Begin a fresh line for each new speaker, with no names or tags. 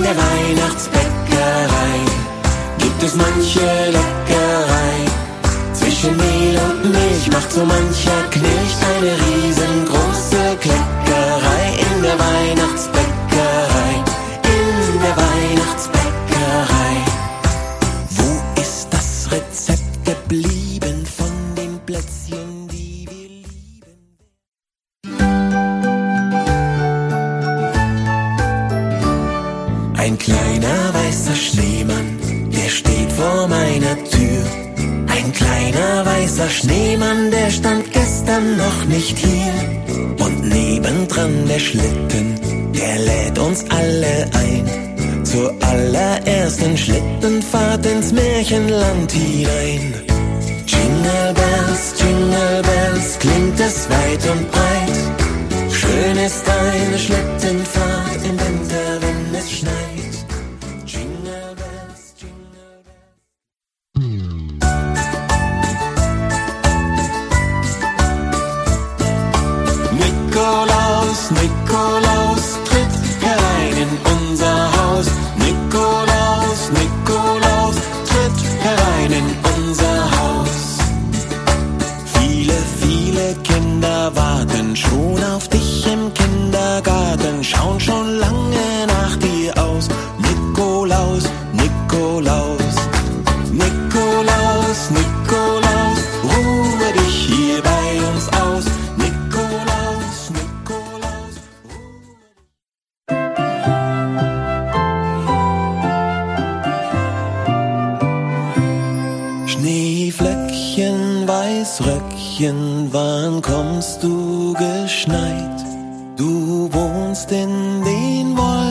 der Weihnachtsbäckerei gibt es manche Leckerei. Zwischen Mehl und Milch macht so mancher Knecht eine riesengroße Kleckerei. In der Weihnachtsbäckerei, in der Weihnachtsbäckerei. Wo ist das Rezept geblieben von den Plätzchen, die wir lieben? Ein kleiner weißer Schneemann, der steht vor meiner Tür. Ein kleiner weißer Schneemann, der stand gestern noch nicht hier. Und nebendran der Schlitten, der lädt uns alle ein zur allerersten Schlittenfahrt ins Märchenland hinein. Jingle Bells, klingt es weit und breit. Schön ist eine Schlittenfahrt im Winter, wenn es schneit. Jingle Bells, Jingle Bells. Nikolaus, Nikolaus, tritt herein in unser Haus. Nikolaus, Nikolaus, tritt herein in unser Haus. Viele, viele Kinder warten schon auf dich im Kindergarten, schauen schon lange nach dir aus. Nikolaus, Nikolaus, Nikolaus, Nikolaus, ruhe dich hier bei uns aus. Nikolaus, Nikolaus, Schneeflöckchen, Weißröckchen, wann kommst du geschneit? Du wohnst in den Wolken